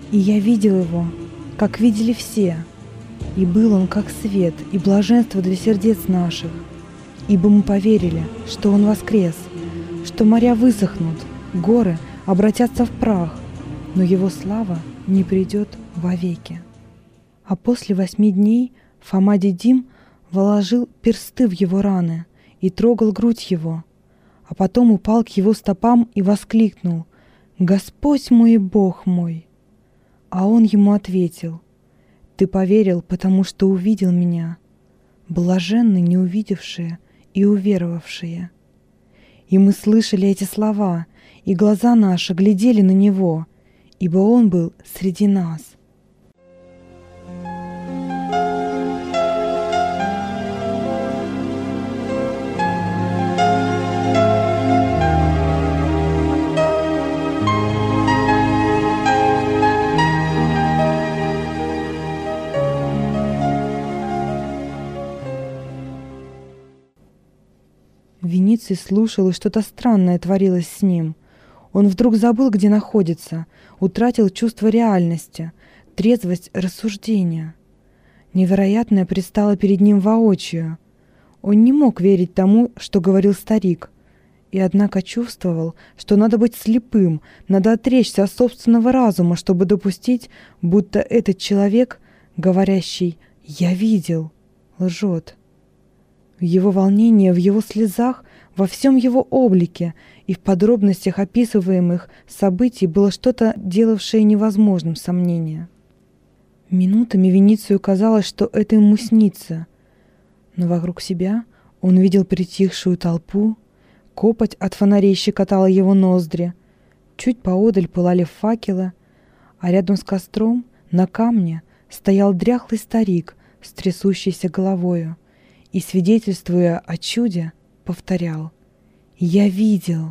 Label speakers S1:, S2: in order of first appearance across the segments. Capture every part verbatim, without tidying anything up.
S1: И я видел его, как видели все, и был он как свет и блаженство для сердец наших, ибо мы поверили, что он воскрес, что моря высохнут, горы обратятся в прах, но его слава не придет вовеки. А после восьми дней Фома Дидим вложил персты в его раны и трогал грудь его, а потом упал к его стопам и воскликнул: «Господь мой и Бог мой!» А он ему ответил: «Ты поверил, потому что увидел меня. Блаженны не увидевшие и уверовавшие». И мы слышали эти слова, и глаза наши глядели на него, ибо он был среди нас. Вениций слушал, и что-то странное творилось с ним. Он вдруг забыл, где находится, утратил чувство реальности, трезвость рассуждения. Невероятное предстало перед ним воочию. Он не мог верить тому, что говорил старик, и однако чувствовал, что надо быть слепым, надо отречься от собственного разума, чтобы допустить, будто этот человек, говорящий «я видел», лжет. В его волнении, в его слезах, во всем его облике и в подробностях описываемых событий было что-то, делавшее невозможным сомнение. Минутами Веницию казалось, что это ему снится, но вокруг себя он видел притихшую толпу, копоть от фонарей щекотала его ноздри, чуть поодаль пылали факелы, а рядом с костром на камне стоял дряхлый старик с трясущейся головою, и, свидетельствуя о чуде, повторял: «Я видел».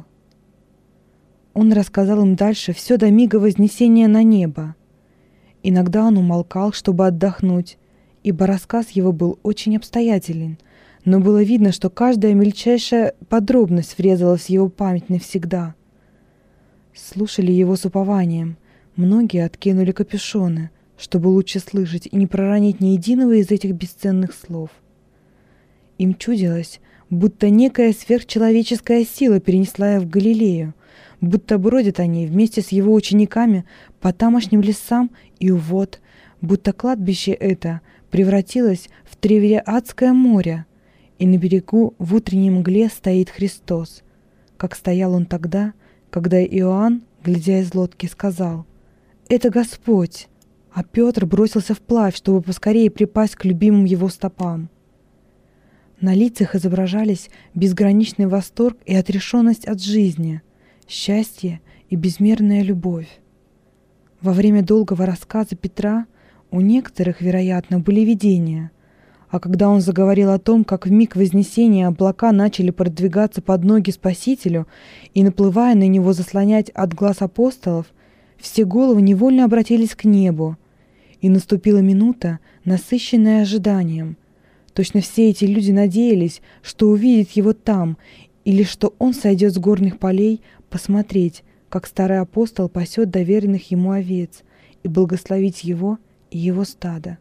S1: Он рассказал им дальше все до мига вознесения на небо. Иногда он умолкал, чтобы отдохнуть, ибо рассказ его был очень обстоятелен, но было видно, что каждая мельчайшая подробность врезалась в его память навсегда. Слушали его с упованием, многие откинули капюшоны, чтобы лучше слышать и не проронить ни единого из этих бесценных слов. Им чудилось, будто некая сверхчеловеческая сила перенесла их в Галилею, будто бродят они вместе с его учениками по тамошним лесам и вод, будто кладбище это превратилось в Тривериадское море, и на берегу в утренней мгле стоит Христос, как стоял он тогда, когда Иоанн, глядя из лодки, сказал: «Это Господь!» А Петр бросился вплавь, чтобы поскорее припасть к любимым его стопам. На лицах изображались безграничный восторг и отрешенность от жизни, счастье и безмерная любовь. Во время долгого рассказа Петра у некоторых, вероятно, были видения, а когда он заговорил о том, как в миг вознесения облака начали продвигаться под ноги Спасителю и, наплывая на него, заслонять от глаз апостолов, все головы невольно обратились к небу, и наступила минута, насыщенная ожиданием. Точно все эти люди надеялись, что увидят его там, или что он сойдет с горных полей посмотреть, как старый апостол пасет доверенных ему овец, и благословить его и его стадо.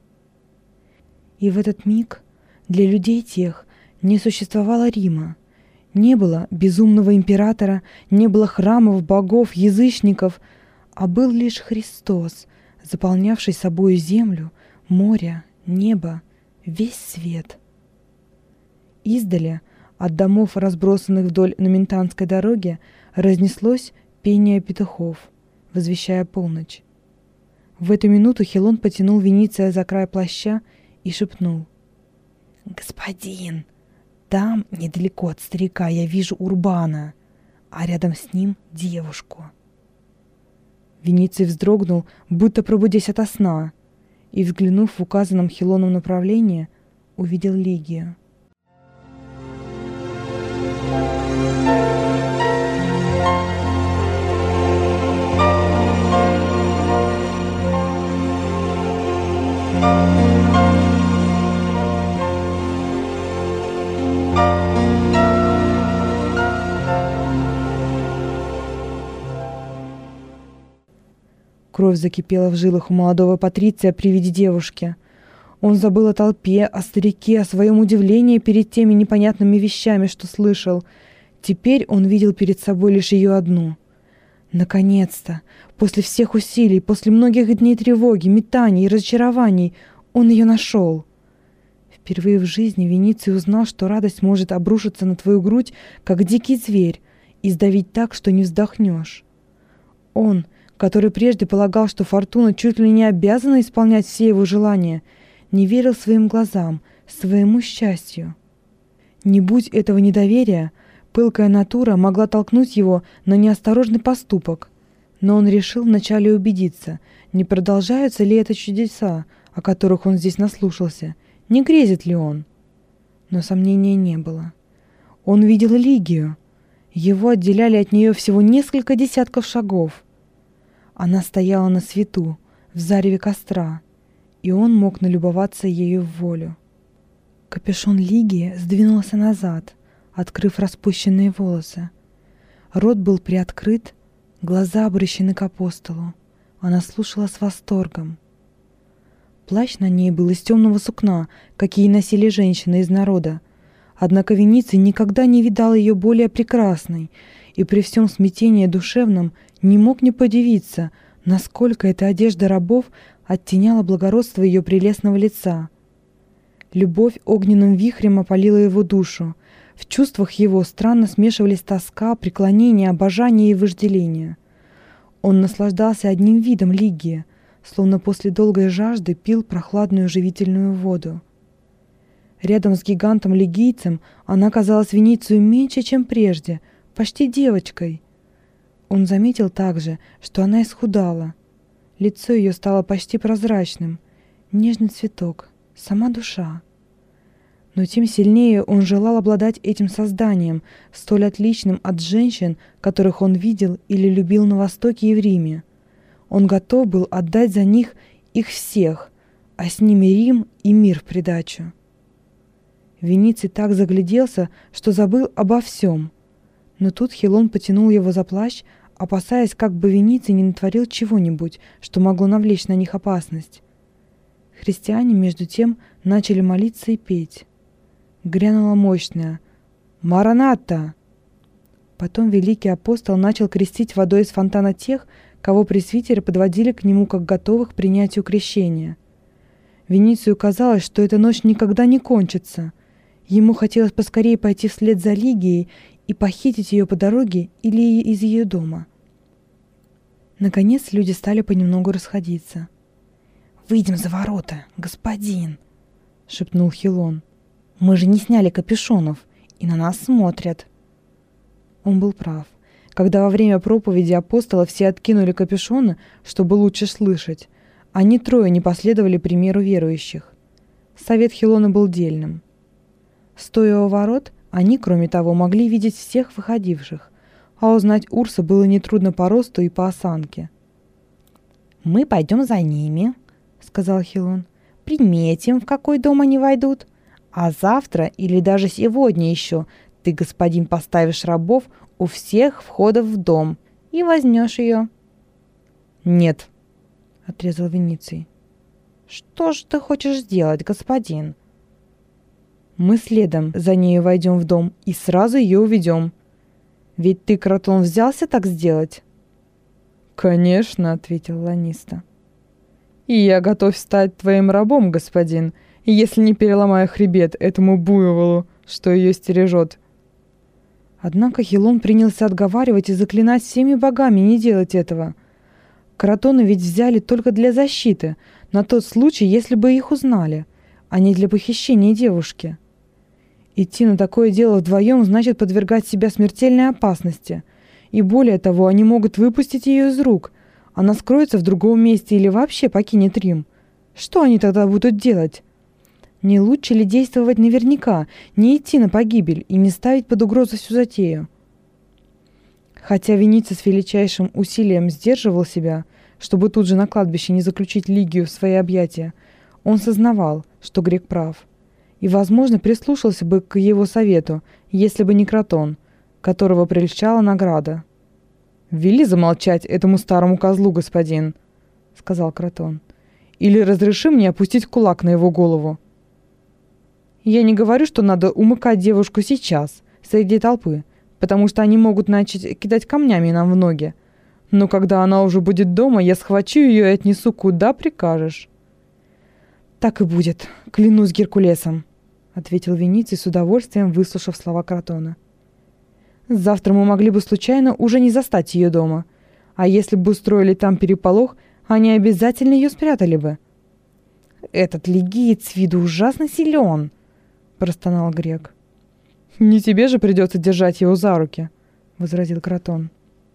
S1: И в этот миг для людей тех не существовало Рима, не было безумного императора, не было храмов, богов, язычников, а был лишь Христос, заполнявший собою землю, море, небо, весь свет. Издали, от домов, разбросанных вдоль Номентанской дороги, разнеслось пение петухов, возвещая полночь. В эту минуту Хилон потянул Вениция за край плаща и шепнул: «Господин, там, недалеко от старика, я вижу Урбана, а рядом с ним девушку». Вениций вздрогнул, будто пробудясь ото сна, и, взглянув в указанном Хилоном направлении, увидел Лигию. Кровь закипела в жилах у молодого патриция при виде девушки. Он забыл о толпе, о старике, о своем удивлении перед теми непонятными вещами, что слышал. Теперь он видел перед собой лишь ее одну. Наконец-то, после всех усилий, после многих дней тревоги, метаний и разочарований, он ее нашел. Впервые в жизни Вениций узнал, что радость может обрушиться на твою грудь, как дикий зверь, и сдавить так, что не вздохнешь. Он, который прежде полагал, что фортуна чуть ли не обязана исполнять все его желания, не верил своим глазам, своему счастью. Не будь этого недоверия, пылкая натура могла толкнуть его на неосторожный поступок. Но он решил вначале убедиться, не продолжаются ли это чудеса, о которых он здесь наслушался, не грезит ли он. Но сомнения не было. Он видел Лигию. Его отделяли от нее всего несколько десятков шагов. Она стояла на свету, в зареве костра, и он мог налюбоваться ею в волю. Капюшон Лигии сдвинулся назад, открыв распущенные волосы. Рот был приоткрыт, глаза обращены к апостолу. Она слушала с восторгом. Плащ на ней был из темного сукна, какие носили женщины из народа. Однако Вениций никогда не видал ее более прекрасной, и при всем смятении душевном не мог не подивиться, насколько эта одежда рабов оттеняла благородство ее прелестного лица. Любовь огненным вихрем опалила его душу. В чувствах его странно смешивались тоска, преклонение, обожание и вожделение. Он наслаждался одним видом Лигии, словно после долгой жажды пил прохладную живительную воду. Рядом с гигантом-лигийцем она казалась Веницию меньше, чем прежде, почти девочкой. Он заметил также, что она исхудала. Лицо ее стало почти прозрачным, нежный цветок, сама душа. Но тем сильнее он желал обладать этим созданием, столь отличным от женщин, которых он видел или любил на Востоке и в Риме. Он готов был отдать за них их всех, а с ними Рим и мир в придачу. Вениций так загляделся, что забыл обо всем. Но тут Хилон потянул его за плащ, опасаясь, как бы Вениций не натворил чего-нибудь, что могло навлечь на них опасность. Христиане, между тем, начали молиться и петь. Грянула мощная «Мараната!». Потом великий апостол начал крестить водой из фонтана тех, кого пресвитеры подводили к нему как готовых к принятию крещения. Веницию казалось, что эта ночь никогда не кончится. Ему хотелось поскорее пойти вслед за Лигией и похитить ее по дороге или из ее дома. Наконец люди стали понемногу расходиться. «Выйдем за ворота, господин!» — шепнул Хилон. «Мы же не сняли капюшонов, и на нас смотрят». Он был прав. Когда во время проповеди апостола все откинули капюшоны, чтобы лучше слышать, они трое не последовали примеру верующих. Совет Хилона был дельным. Стоя у ворот, они, кроме того, могли видеть всех выходивших, а узнать Урса было нетрудно по росту и по осанке. «Мы пойдем за ними», — сказал Хилон. «Приметим, в какой дом они войдут. А завтра или даже сегодня еще ты, господин, поставишь рабов у всех входов в дом и возьмешь ее». «Нет», — отрезал Вениций. «Что же ты хочешь сделать, господин?» «Мы следом за нею войдем в дом и сразу ее уведем. Ведь ты, Кратон, взялся так сделать?» «Конечно», — ответил Ланиста. «И я готов стать твоим рабом, господин, если не переломаю хребет этому буйволу, что ее стережет». Однако Хилон принялся отговаривать и заклинать всеми богами не делать этого. Кратоны ведь взяли только для защиты, на тот случай, если бы их узнали, а не для похищения девушки. Идти на такое дело вдвоем значит подвергать себя смертельной опасности. И более того, они могут выпустить ее из рук. Она скроется в другом месте или вообще покинет Рим. Что они тогда будут делать? Не лучше ли действовать наверняка, не идти на погибель и не ставить под угрозу всю затею? Хотя Вениций с величайшим усилием сдерживал себя, чтобы тут же на кладбище не заключить Лигию в свои объятия, он сознавал, что грек прав, и, возможно, прислушался бы к его совету, если бы не Кратон, которого прельщала награда. «Вели замолчать этому старому козлу, господин», — сказал Кротон. «Или разреши мне опустить кулак на его голову». «Я не говорю, что надо умыкать девушку сейчас, среди толпы, потому что они могут начать кидать камнями нам в ноги. Но когда она уже будет дома, я схвачу ее и отнесу, куда прикажешь». «Так и будет, клянусь Геркулесом», — ответил Вениций с удовольствием, выслушав слова Кротона. «Завтра мы могли бы случайно уже не застать ее дома, а если бы устроили там переполох, они обязательно ее спрятали бы». «Этот лигиец с виду ужасно силен», — простонал грек. «Не тебе же придется держать его за руки», — возразил Кротон.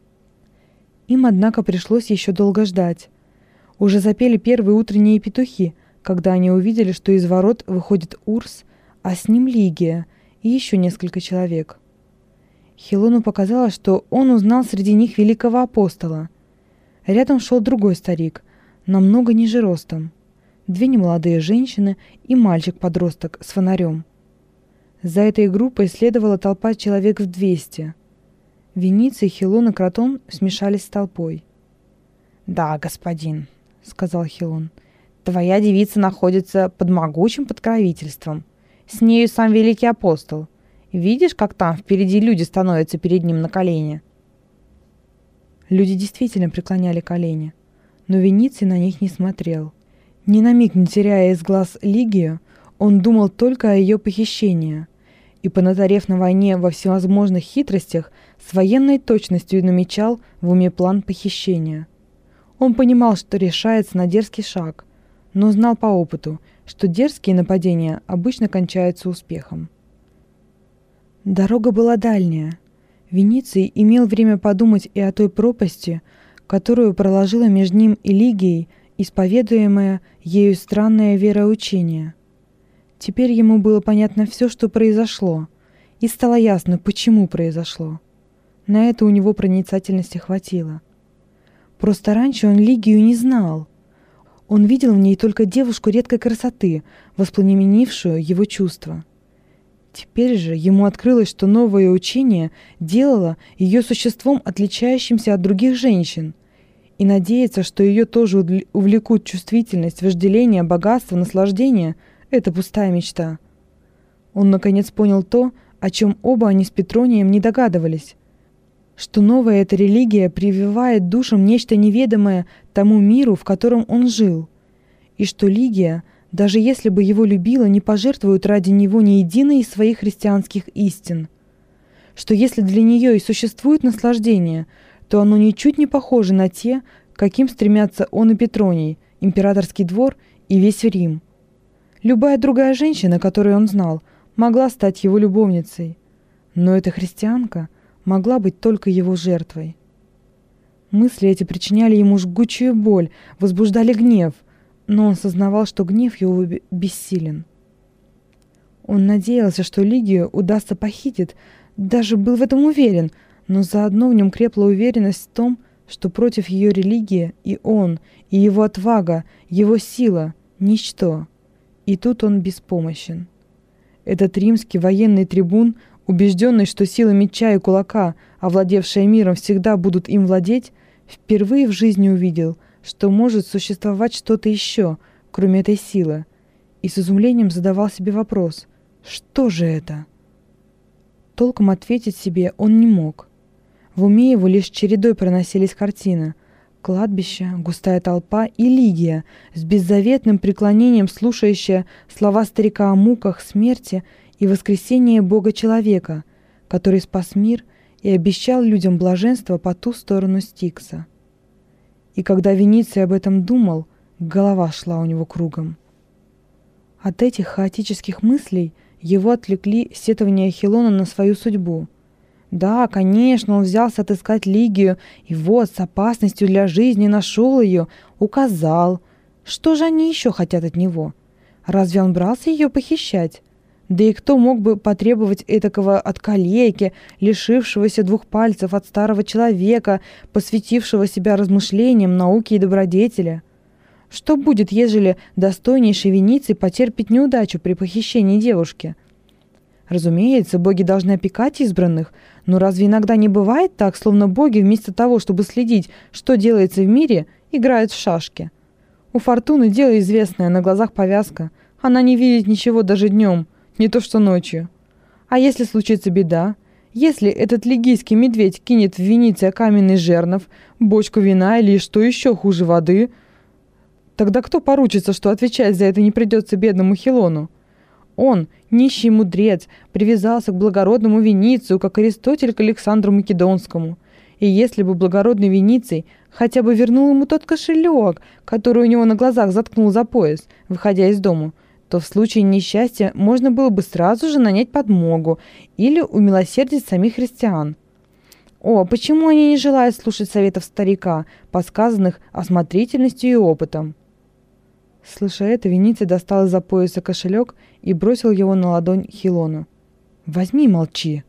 S1: Им, однако, пришлось еще долго ждать. Уже запели первые утренние петухи, когда они увидели, что из ворот выходит Урс, а с ним Лигия и еще несколько человек. Хилону показалось, что он узнал среди них великого апостола. Рядом шел другой старик, намного ниже ростом, две немолодые женщины и мальчик-подросток с фонарем. За этой группой следовала толпа человек в двести. Вениций, Хилон и Кротон смешались с толпой. «Да, господин», — сказал Хилон, — «твоя девица находится под могучим покровительством. С нею сам великий апостол. Видишь, как там впереди люди становятся перед ним на колени?» Люди действительно преклоняли колени, но Вениций на них не смотрел. Ни на миг не теряя из глаз Лигию, он думал только о ее похищении, и, понатарев на войне во всевозможных хитростях, с военной точностью намечал в уме план похищения. Он понимал, что решается на дерзкий шаг, но знал по опыту, что дерзкие нападения обычно кончаются успехом. Дорога была дальняя. Вениций имел время подумать и о той пропасти, которую проложила между ним и Лигией исповедуемое ею странное вероучение. Теперь ему было понятно все, что произошло, и стало ясно, почему произошло. На это у него проницательности хватило. Просто раньше он Лигию не знал. Он видел в ней только девушку редкой красоты, воспламенившую его чувства. Теперь же ему открылось, что новое учение делало ее существом, отличающимся от других женщин, и надеяться, что ее тоже увлекут чувствительность, вожделение, богатство, наслаждение — это пустая мечта. Он наконец понял то, о чем оба они с Петронием не догадывались, что новая эта религия прививает душам нечто неведомое тому миру, в котором он жил, и что Лигия, даже если бы его любила, не пожертвует ради него ни единой из своих христианских истин, что если для нее и существует наслаждение, то оно ничуть не похоже на те, каким стремятся он и Петроний, императорский двор и весь Рим. Любая другая женщина, которую он знал, могла стать его любовницей, но эта христианка могла быть только его жертвой. Мысли эти причиняли ему жгучую боль, возбуждали гнев, но он сознавал, что гнев его бессилен. Он надеялся, что Лигию удастся похитить, даже был в этом уверен, но заодно в нем крепла уверенность в том, что против ее религии и он, и его отвага, его сила — ничто. И тут он беспомощен. Этот римский военный трибун, убежденный, что сила меча и кулака, овладевшие миром, всегда будут им владеть, впервые в жизни увидел, что может существовать что-то еще, кроме этой силы, и с изумлением задавал себе вопрос: что же это? Толком ответить себе он не мог. В уме его лишь чередой проносились картины: кладбище, густая толпа и Лигия, с беззаветным преклонением слушающая слова старика о муках, смерти и воскресении Бога-человека, который спас мир и обещал людям блаженство по ту сторону Стикса. И когда Вениций об этом думал, голова шла у него кругом. От этих хаотических мыслей его отвлекли сетования Хилона на свою судьбу. Да, конечно, он взялся отыскать Лигию, и вот с опасностью для жизни нашел ее, указал. Что же они еще хотят от него? Разве он брался ее похищать? Да и кто мог бы потребовать этакого от калеки, лишившегося двух пальцев, от старого человека, посвятившего себя размышлениям, науке и добродетели? Что будет, ежели достойнейший Вениций потерпит неудачу при похищении девушки? Разумеется, боги должны опекать избранных, но разве иногда не бывает так, словно боги вместо того, чтобы следить, что делается в мире, играют в шашки. У Фортуны дело известное, на глазах повязка. Она не видит ничего даже днем, не то что ночью. А если случится беда? Если этот лигийский медведь кинет в Венеция каменный жернов, бочку вина или что еще хуже воды, тогда кто поручится, что отвечать за это не придется бедному Хилону? Он, нищий мудрец, привязался к благородному Веницию, как Аристотель к Александру Македонскому. И если бы благородный Вениций хотя бы вернул ему тот кошелек, который у него на глазах заткнул за пояс, выходя из дому, то в случае несчастья можно было бы сразу же нанять подмогу или умилосердить самих христиан. О, почему они не желают слушать советов старика, подсказанных осмотрительностью и опытом? Слыша это, Вениций достал из-за пояса кошелек и бросил его на ладонь Хилону. «Возьми, молчи!»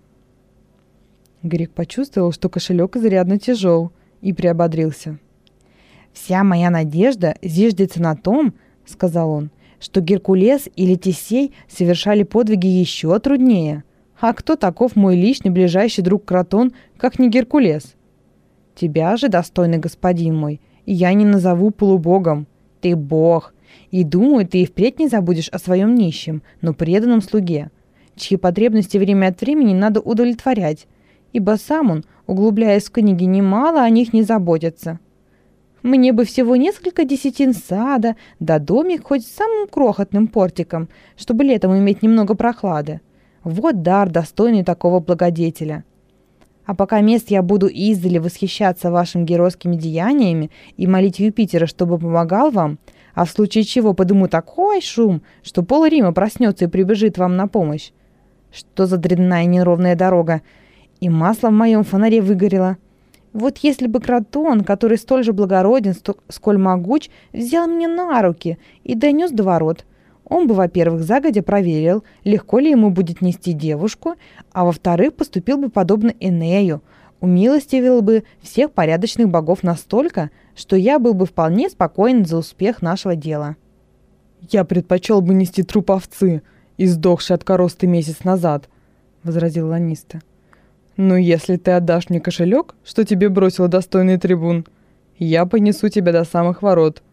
S1: Грек почувствовал, что кошелек изрядно тяжел, и приободрился. «Вся моя надежда зиждется на том, — сказал он, — что Геркулес или Тесей совершали подвиги еще труднее. А кто таков мой личный ближайший друг Кротон, как не Геркулес? Тебя же, достойный господин мой, я не назову полубогом. Ты бог, и, думаю, ты и впредь не забудешь о своем нищем, но преданном слуге, чьи потребности время от времени надо удовлетворять, ибо сам он, углубляясь в книги, немало о них не заботится. Мне бы всего несколько десятин сада, да домик хоть с самым крохотным портиком, чтобы летом иметь немного прохлады. Вот дар, достойный такого благодетеля. А пока мест я буду издали восхищаться вашими геройскими деяниями и молить Юпитера, чтобы помогал вам, а в случае чего подыму такой шум, что пол Рима проснется и прибежит вам на помощь. Что за дрянная неровная дорога? И масло в моем фонаре выгорело. Вот если бы Кротон, который столь же благороден, сколь могуч, взял меня на руки и донес до ворот, он бы, во-первых, загодя проверил, легко ли ему будет нести девушку, а во-вторых, поступил бы подобно Энею, умилостивил бы всех порядочных богов настолько, что я был бы вполне спокоен за успех нашего дела. «Я предпочел бы нести труп овцы, издохшей от коросты месяц назад», — возразил Ланиста. «Но если ты отдашь мне кошелек, что тебе бросил достойный трибун, я понесу тебя до самых ворот».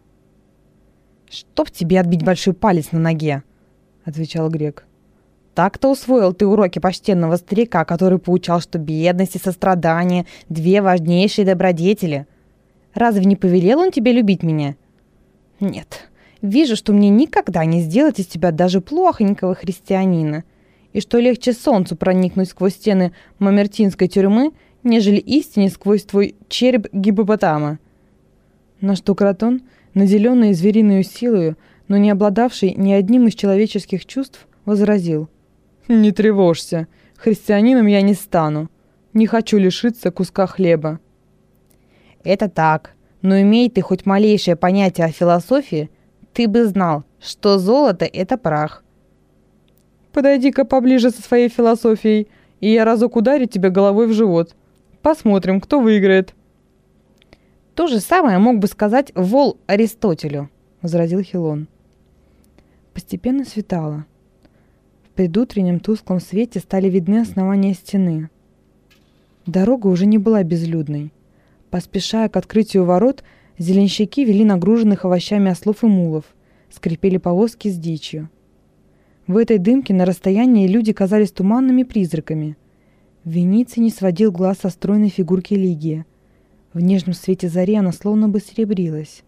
S1: «Чтоб тебе отбить большой палец на ноге», — отвечал грек. «Так-то усвоил ты уроки почтенного старика, который поучал, что бедность и сострадание — две важнейшие добродетели. Разве не повелел он тебе любить меня? Нет, вижу, что мне никогда не сделать из тебя даже плохонького христианина, и что легче солнцу проникнуть сквозь стены мамертинской тюрьмы, нежели истине сквозь твой череп гиппопотама». На что Кротон, наделенный звериной силою, но не обладавший ни одним из человеческих чувств, возразил: «Не тревожься, христианином я не стану. Не хочу лишиться куска хлеба». «Это так, но имей ты хоть малейшее понятие о философии, ты бы знал, что золото — это прах». «Подойди-ка поближе со своей философией, и я разок ударю тебя головой в живот. Посмотрим, кто выиграет». «То же самое мог бы сказать вол Аристотелю», — возразил Хилон. Постепенно светало. В предутреннем тусклом свете стали видны основания стены. Дорога уже не была безлюдной. Поспешая к открытию ворот, зеленщики вели нагруженных овощами ослов и мулов, скрипели повозки с дичью. В этой дымке на расстоянии люди казались туманными призраками. Вениций не сводил глаз со стройной фигурки Лигии. В нежном свете зари она словно бы серебрилась.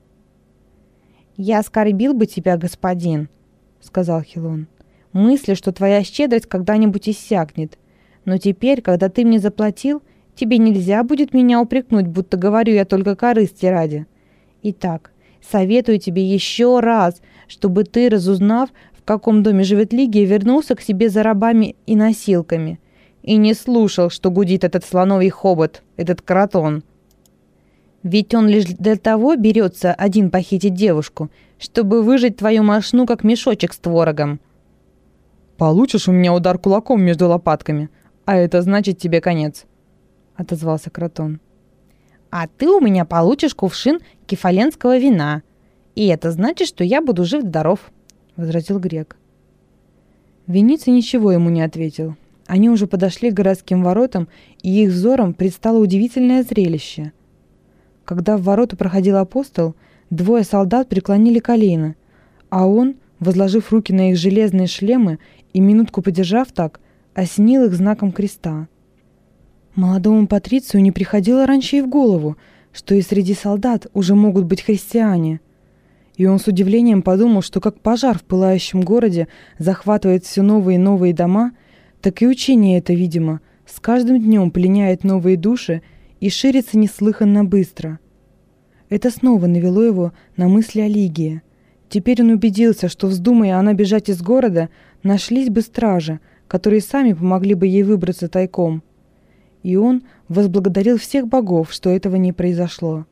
S1: «Я оскорбил бы тебя, господин», — сказал Хилон, — «мыслью, что твоя щедрость когда-нибудь иссякнет. Но теперь, когда ты мне заплатил, тебе нельзя будет меня упрекнуть, будто говорю я только корысти ради. Итак, советую тебе еще раз, чтобы ты, разузнав, в каком доме живет Лигия, вернулся к себе за рабами и носилками, и не слушал, что гудит этот слоновий хобот, этот Кротон. Ведь он лишь для того берется один похитить девушку, чтобы выжать твою мошну, как мешочек с творогом». «Получишь у меня удар кулаком между лопатками, а это значит тебе конец», — отозвался Кротон. «А ты у меня получишь кувшин кефаленского вина, и это значит, что я буду жив-здоров», — возразил грек. Вениций ничего ему не ответил. Они уже подошли к городским воротам, и их взором предстало удивительное зрелище. Когда в ворота проходил апостол, двое солдат преклонили колено, а он, возложив руки на их железные шлемы и минутку подержав так, осенил их знаком креста. Молодому патрицию не приходило раньше и в голову, что и среди солдат уже могут быть христиане. И он с удивлением подумал, что как пожар в пылающем городе захватывает все новые и новые дома, так и учение это, видимо, с каждым днем пленяет новые души и ширится неслыханно быстро. Это снова навело его на мысли о Лигии. Теперь он убедился, что, вздумая она бежать из города, нашлись бы стражи, которые сами помогли бы ей выбраться тайком. И он возблагодарил всех богов, что этого не произошло.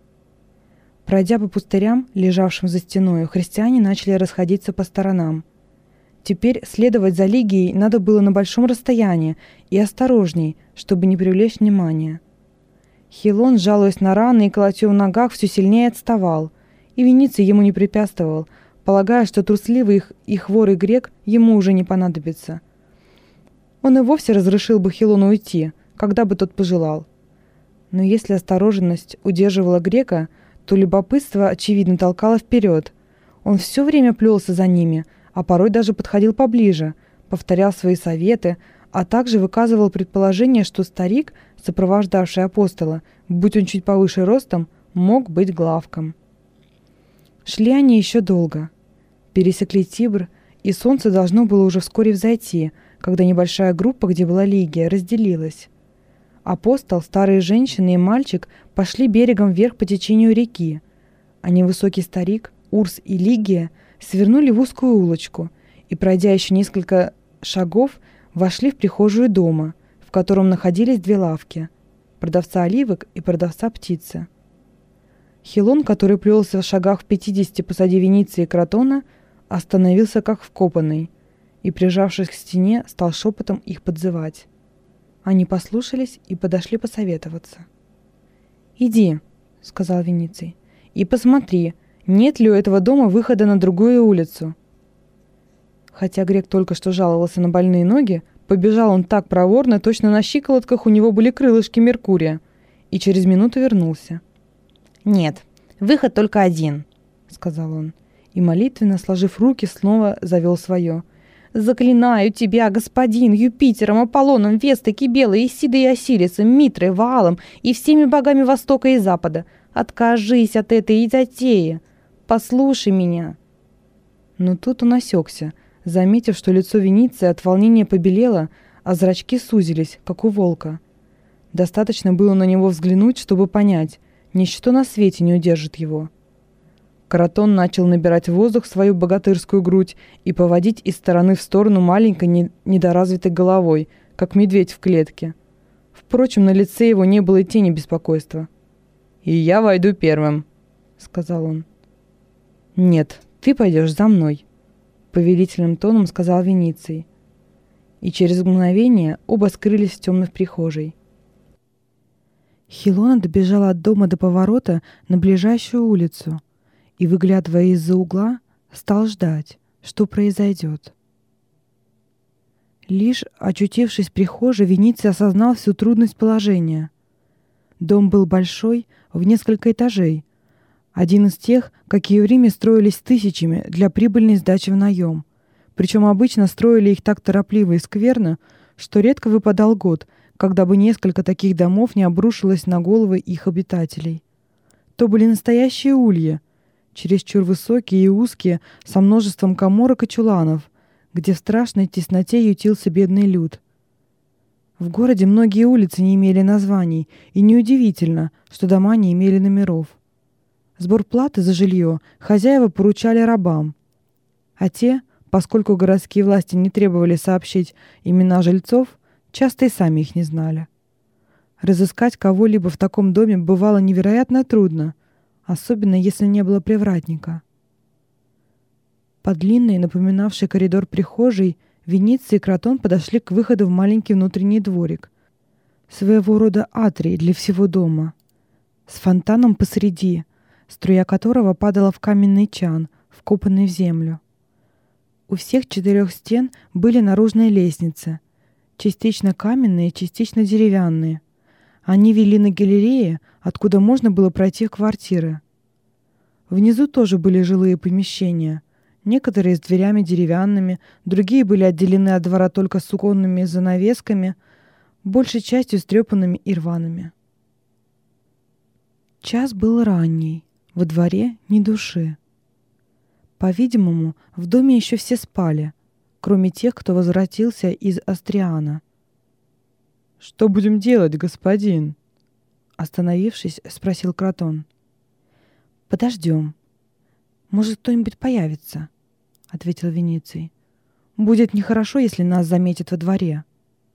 S1: Пройдя по пустырям, лежавшим за стеною, христиане начали расходиться по сторонам. Теперь следовать за Лигией надо было на большом расстоянии и осторожней, чтобы не привлечь внимания. Хилон, жалуясь на раны и колотя в ногах, все сильнее отставал, и Вениций ему не препятствовал, полагая, что трусливый их и хворый грек ему уже не понадобится. Он и вовсе разрешил бы Хилону уйти, когда бы тот пожелал. Но если осторожность удерживала грека, то любопытство, очевидно, толкало вперед. Он все время плелся за ними, а порой даже подходил поближе, повторял свои советы, а также выказывал предположение, что старик, сопровождавший апостола, будь он чуть повыше ростом, мог быть главком. Шли они еще долго. Пересекли Тибр, и солнце должно было уже вскоре взойти, когда небольшая группа, где была Лигия, разделилась. Апостол, старые женщины и мальчик пошли берегом вверх по течению реки, а невысокий старик, Урс и Лигия свернули в узкую улочку и, пройдя еще несколько шагов, вошли в прихожую дома, в котором находились две лавки – продавца оливок и продавца птицы. Хилон, который плелся в шагах в пятидесяти позади Вениции и Кротона, остановился как вкопанный и, прижавшись к стене, стал шепотом их подзывать. Они послушались и подошли посоветоваться. «Иди», — сказал Вениций, — «и посмотри, нет ли у этого дома выхода на другую улицу». Хотя грек только что жаловался на больные ноги, побежал он так проворно, точно на щиколотках у него были крылышки Меркурия, и через минуту вернулся. «Нет, выход только один», — сказал он, и молитвенно, сложив руки, снова завел свое. «Заклинаю тебя, господин, Юпитером, Аполлоном, Вестой, Кибелой, Исидой и Осирисом, Митрой, Ваалом и всеми богами Востока и Запада. Откажись от этой затеи. Послушай меня». Но тут он осекся, заметив, что лицо Вениция от волнения побелело, а зрачки сузились, как у волка. Достаточно было на него взглянуть, чтобы понять, ничто на свете не удержит его. Кротон начал набирать воздух в свою богатырскую грудь и поводить из стороны в сторону маленькой не- недоразвитой головой, как медведь в клетке. Впрочем, на лице его не было и тени беспокойства. «И я войду первым», — сказал он. «Нет, ты пойдешь за мной», — повелительным тоном сказал Вениций. И через мгновение оба скрылись в темной прихожей. Хилона добежала от дома до поворота на ближайшую улицу и, выглядывая из-за угла, стал ждать, что произойдет. Лишь очутившись в прихожей, Вениций осознал всю трудность положения. Дом был большой, в несколько этажей, один из тех, какие в Риме строились тысячами для прибыльной сдачи в наем. Причем обычно строили их так торопливо и скверно, что редко выпадал год, когда бы несколько таких домов не обрушилось на головы их обитателей. То были настоящие ульи, чересчур высокие и узкие, со множеством каморок и чуланов, где в страшной тесноте ютился бедный люд. В городе многие улицы не имели названий, и неудивительно, что дома не имели номеров. Сбор платы за жилье хозяева поручали рабам, а те, поскольку городские власти не требовали сообщить имена жильцов, часто и сами их не знали. Разыскать кого-либо в таком доме бывало невероятно трудно, особенно если не было привратника. По длинной, напоминавшей коридор прихожей, Вениций и Кротон подошли к выходу в маленький внутренний дворик, своего рода атрий для всего дома, с фонтаном посреди, струя которого падала в каменный чан, вкопанный в землю. У всех четырех стен были наружные лестницы, частично каменные, частично деревянные. Они вели на галерее, откуда можно было пройти в квартиры. Внизу тоже были жилые помещения, некоторые с дверями деревянными, другие были отделены от двора только суконными занавесками, большей частью стрепанными и рваными. Час был ранний, во дворе ни души. По-видимому, в доме еще все спали, кроме тех, кто возвратился из Астриана. «Что будем делать, господин?» Остановившись, спросил Кротон. «Подождем. Может, кто-нибудь появится», — ответил Вениций. «Будет нехорошо, если нас заметят во дворе».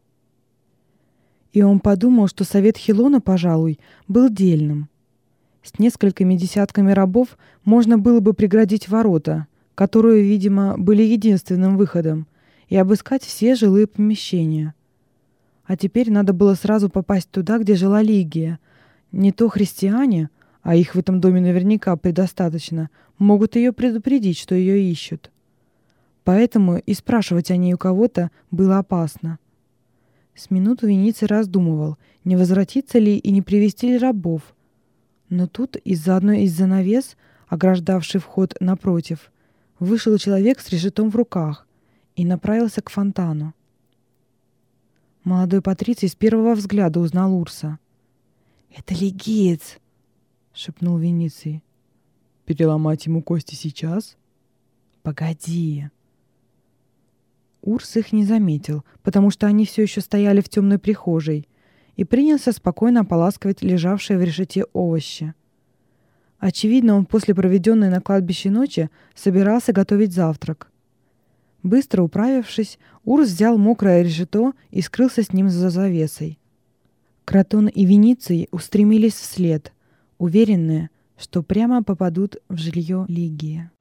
S1: И он подумал, что совет Хилона, пожалуй, был дельным. С несколькими десятками рабов можно было бы преградить ворота, которые, видимо, были единственным выходом, и обыскать все жилые помещения. А теперь надо было сразу попасть туда, где жила Лигия. Не то христиане, а их в этом доме наверняка предостаточно, могут ее предупредить, что ее ищут. Поэтому и спрашивать о ней у кого-то было опасно. С минуту Вениций раздумывал, не возвратиться ли и не привести ли рабов. Но тут из-за одной из занавес, ограждавшей вход напротив, вышел человек с решетом в руках и направился к фонтану. Молодой патриций с первого взгляда узнал Урса. «Это лигиец!» — шепнул Вениций. «Переломать ему кости сейчас?» «Погоди!» Урс их не заметил, потому что они все еще стояли в темной прихожей, и принялся спокойно ополаскивать лежавшие в решете овощи. Очевидно, он после проведенной на кладбище ночи собирался готовить завтрак. Быстро управившись, Урс взял мокрое решето и скрылся с ним за завесой. Кротон и Вениций устремились вслед, уверенные, что прямо попадут в жилье Лигии.